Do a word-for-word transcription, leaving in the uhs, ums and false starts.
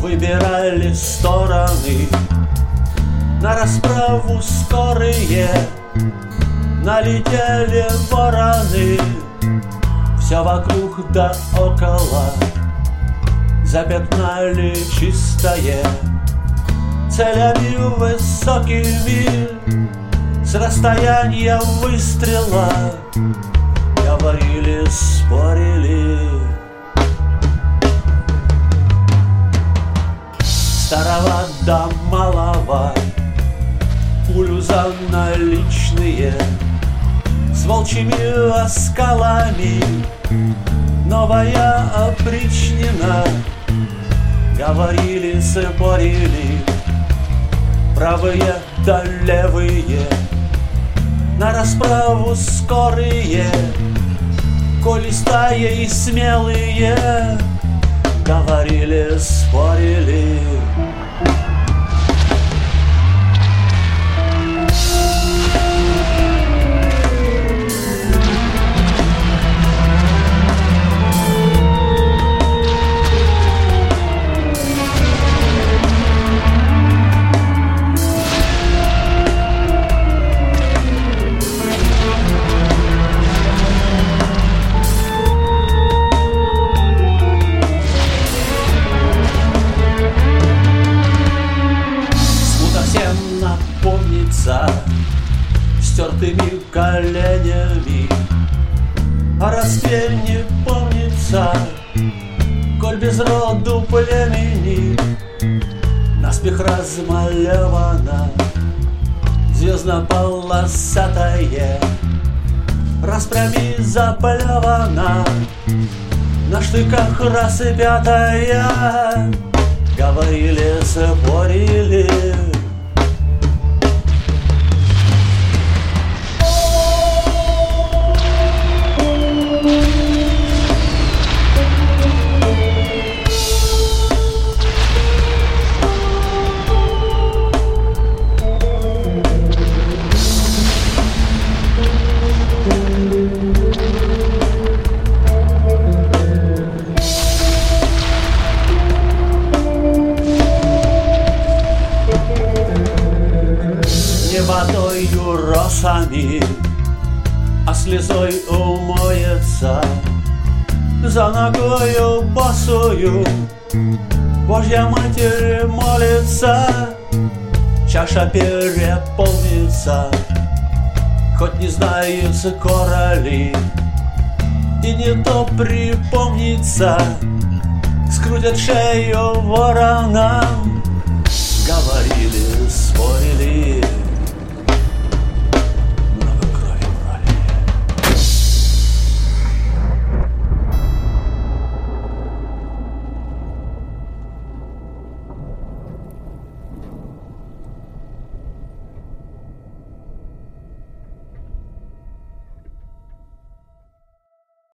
выбирали стороны. На расправу скорые налетели вороны. Все вокруг да около запятнали чистое целями высокими. С расстояния выстрела говорили, спорили. Старого да малого пулю за наличные, с волчьими оскалами новая опричнина. Говорили, спорили, правые да левые, на расправу скорые, колистые и смелые. Говорили, спорили. Стертыми коленями, а родстве не помнится, коль без роду племени наспех размалевана звездно-полосатая, распрями заплевана, на штыках распятая. Говорили, спорили. Не водою росами, а слезой умоется, за ногою босую Божья Матерь молится. Чаша переполнится, хоть не знаю, скоро ли, и не то припомнится, скрутят шею воронам. Говорили, спорили.